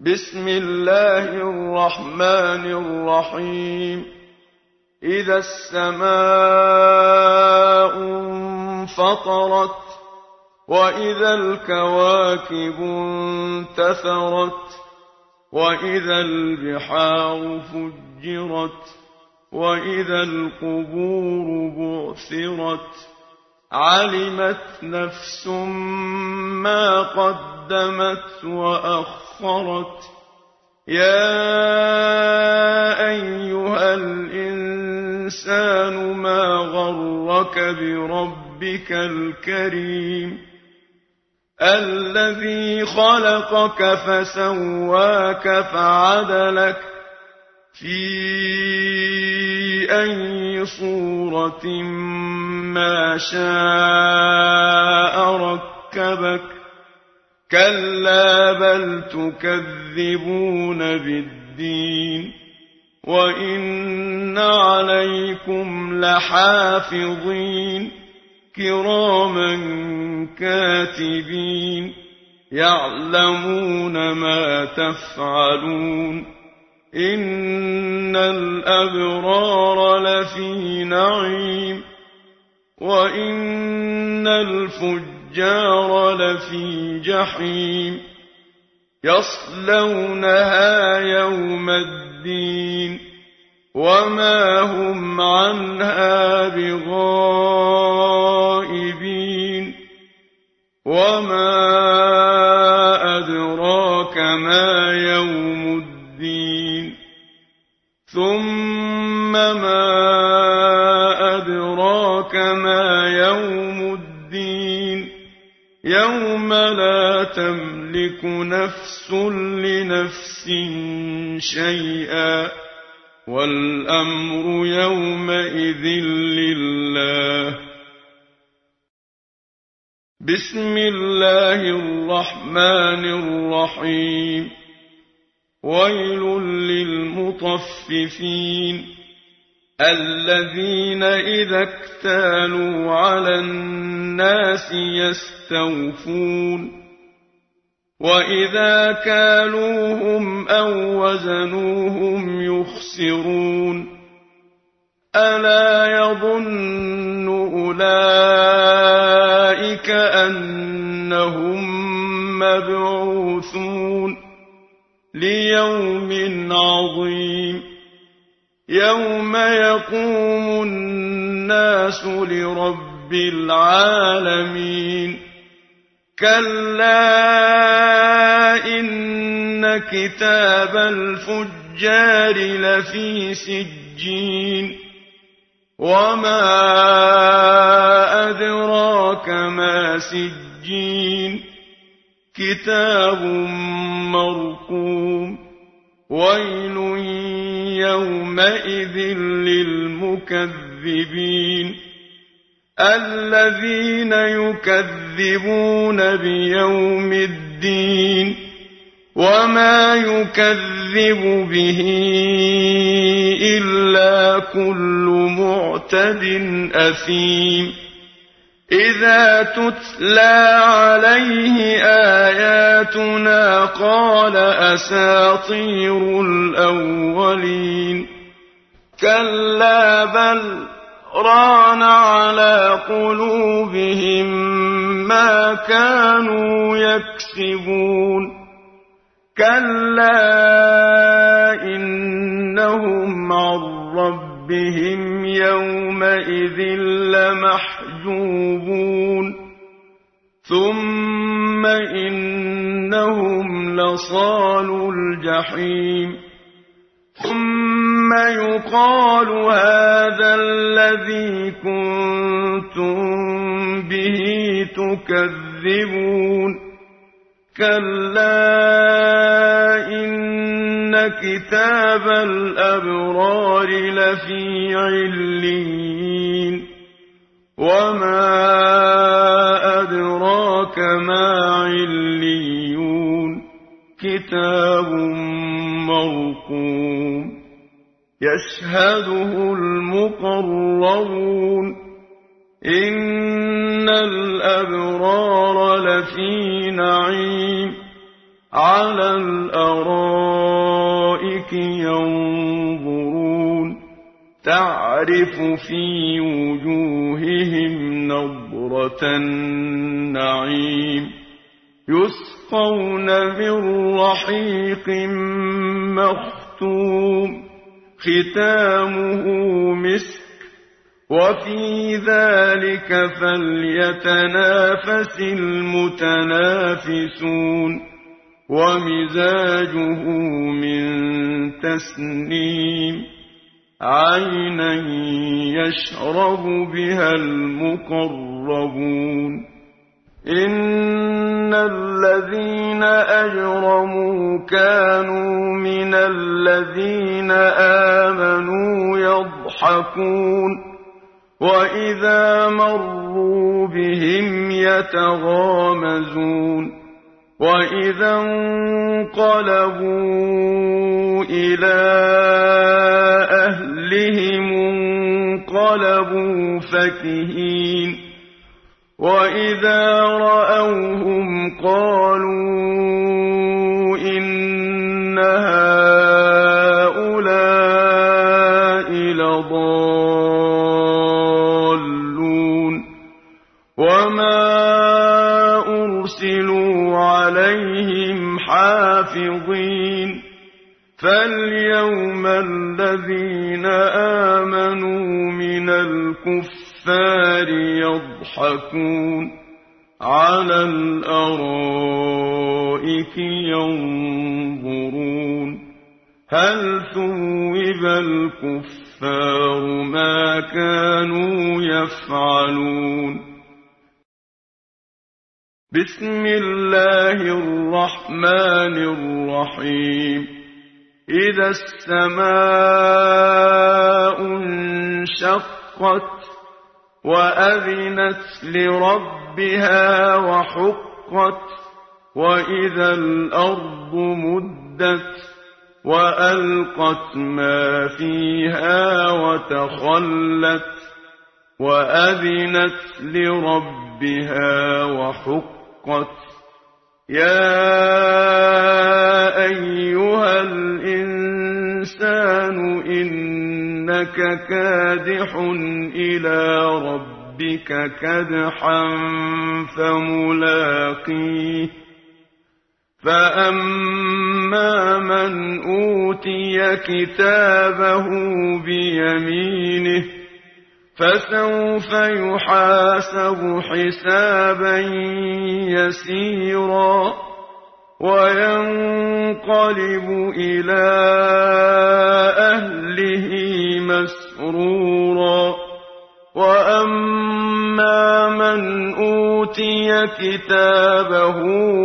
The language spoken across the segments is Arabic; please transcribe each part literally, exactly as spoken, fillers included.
بسم الله الرحمن الرحيم إذا السماء انفطرت وإذا الكواكب انتثرت وإذا البحار فجرت وإذا القبور بعثرت علمت نفس ما قدمت وأخرت يا أيها الإنسان ما غرك بربك الكريم الذي خلقك فسواك فعدلك في أي صورة ما شاء ركبك كلا بل تكذبون بالدين وإن عليكم لحافظين كراما كاتبين يعلمون ما تفعلون إن الأبرار لفي نعيم وإن الفجار لفي جحيم يصلونها يوم الدين وما هم عنها بغائبين وما أدراك ما يوم الدين ثم ما أدراك ما يوم الدين يوم لا تملك نفس لنفس شيئا والأمر يومئذ لله بسم الله الرحمن الرحيم ويل للمطففين الذين إذا اكتالوا على الناس يستوفون وإذا كالوهم أو وزنوهم يخسرون ألا يظن أولئك أنهم مبعوثون ليوم عظيم يوم يقوم الناس لرب العالمين كلا إن كتاب الفجار لفي سجين وما أدراك ما سجين كتاب مرقوم ويل يومئذ للمكذبين الذين يكذبون بيوم الدين وما يكذب به إلا كل معتد أثيم إذا تتلى عليه آياتنا قال أساطير الأولين كلا بل ران على قلوبهم ما كانوا يكسبون كلا إنهم عن ربهم يومئذ لمحجوبون ثم إنهم لصالو الجحيم ثم يقال هذا الذي كنتم به تكذبون كلا إن كتاب الأبرار لفي عليين وما أدراك ما عليون كتاب مرقوم يشهده المقربون إن الأبرار لفي نعيم على الأرائك ينظرون تعرف في وجوههم نضرة النعيم يسقون من رحيق مختوم ختامه مسك وفي ذلك فليتنافس المتنافسون ومزاجه من تسنيم عينا يشرب بها المقربون إن الذين أجرموا كانوا من الذين آمنوا يضحكون وإذا مروا بهم يتغامزون وإذا انقلبوا إلى أهلهم انقلبوا فكهين وإذا رأوهم قالوا إن هؤلاء لضالون وما أرسلوا عليهم حافظين فاليوم الذين آمنوا من الكفار يضحكون على الأرائك ينظرون هل ثوب الكفار ما كانوا يفعلون بسم الله الرحمن الرحيم إذا السماء انشقت وأذنت لربها وحقت وإذا الأرض مدت وألقت ما فيها وتخلت وأذنت لربها وحقت يا أيها الإنسان إنك كادح إلى ربك كدحا فملاقيه فأما من أوتي كتابه بيمينه فسوف يحاسب حسابا يسيرا وينقلب إلى أهله مسرورا وأما من أوتي كتابه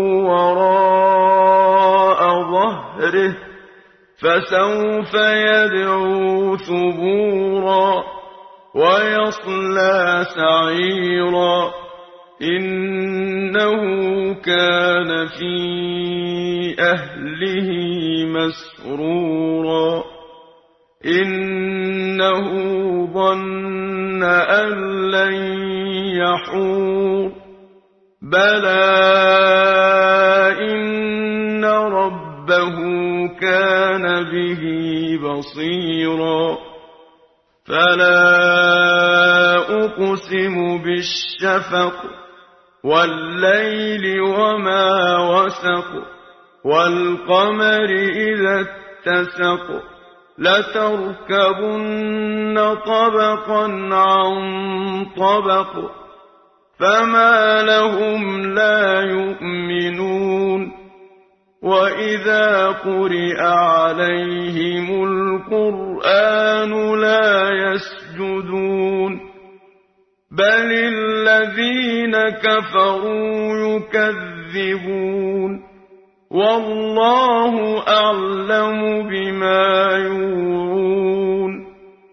وراء ظهره فسوف يدعو ثبورا ويصلى سعيرا إنه كان في أهله مسرورا إنه ظن أن لن يحور بلى إن ربه كان به بصيرا فلا أقسم بالشفق والليل وما وسق والقمر إذا اتسق لتركبن طبقا عن طبق فما لهم لا يؤمنون وإذا قرئ عليهم القرآن لا يسجدون بل الذين كفروا يكذبون والله أعلم بما يوعون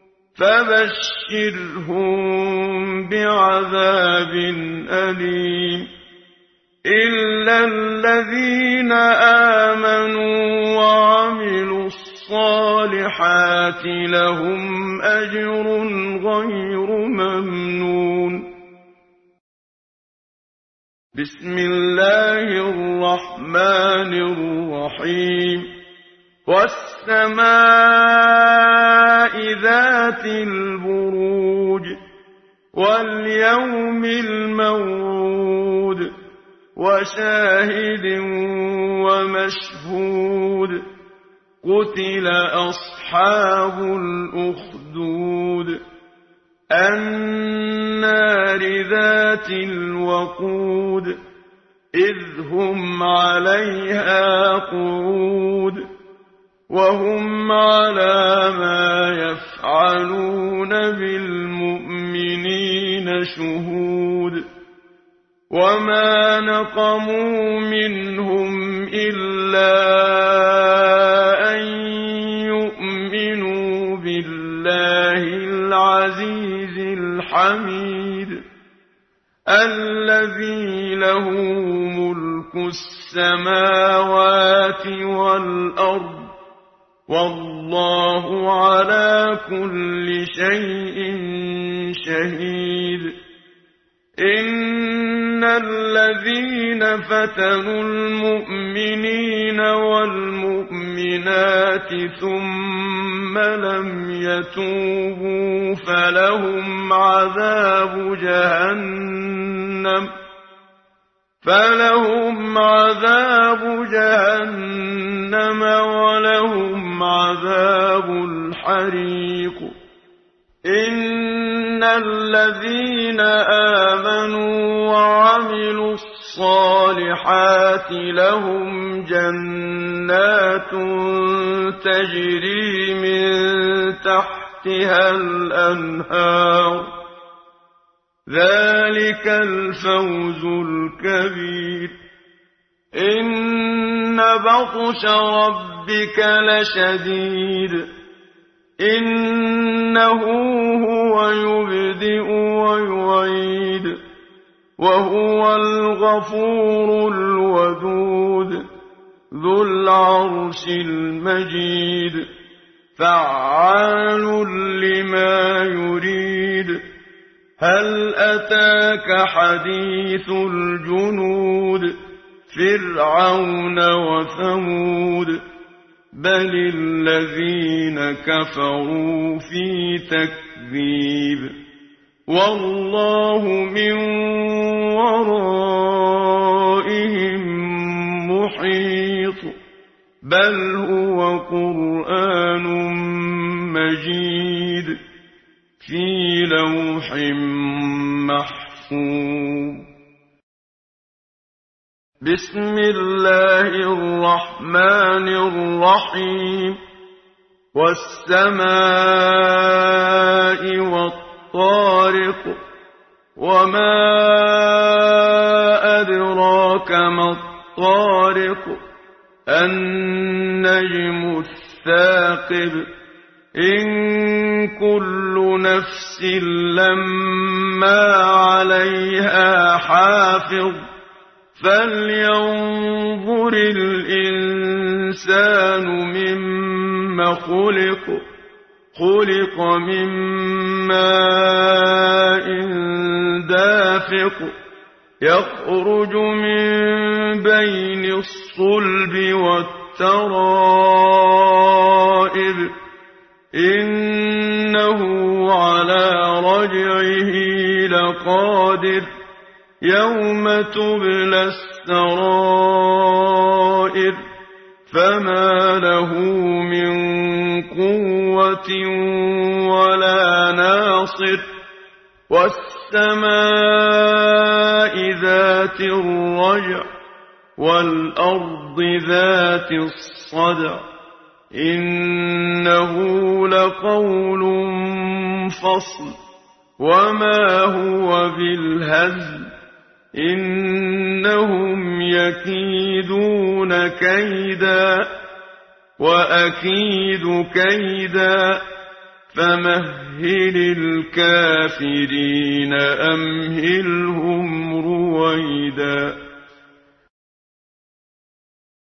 فبشرهم بعذاب أليم إلا الذين آمنوا وعملوا الصالحات لهم أجر غير ممنون بسم الله الرحمن الرحيم والسماء ذات البروج واليوم الموعود وشاهد ومشهود قتل أصحاب الأخدود النار ذات الوقود إذ هم عليها قعود وهم على ما يفعلون بالمؤمنين شهود وما نقموا منهم إلا أن يؤمنوا بالله العزيز الحميد الذي له ملك السماوات والأرض والله على كل شيء شهيد إن الذين فتنوا المؤمنين والمؤمنات ثم لم يتوبوا فلهم عذاب جهنم فلهم عذاب جهنم ولهم عذاب الحريق إن الذين آمنوا وعملوا الصالحات لهم جنات تجري من تحتها الأنهار ذلك الفوز الكبير إن بطش ربك لشديد إنه هو يبدئ ويعيد وهو الغفور الودود ذو العرش المجيد فعال لما يريد هل أتاك حديث الجنود فرعون وثمود بل الذين كفروا في تكذيب والله من ورائهم محيط بل هو قرآن مجيد في لوح محفوظ بسم الله الرحمن الرحيم والسماء والطارق وما أدراك ما الطارق النجم الثاقب إن كل نفس لما عليها حافظ فلينظر الإنسان مما خلق خلق من ماء دافق يخرج من بين الصلب والترائب إنه على رجعه لقادر يوم تبلى السرائر فما له من قوة ولا ناصر والسماء ذات الرجع والأرض ذات الصدع إنه لقول فصل وما هو بالهزل إنهم يكيدون كيدا وأكيد كيدا فمهل الكافرين أمهلهم رويدا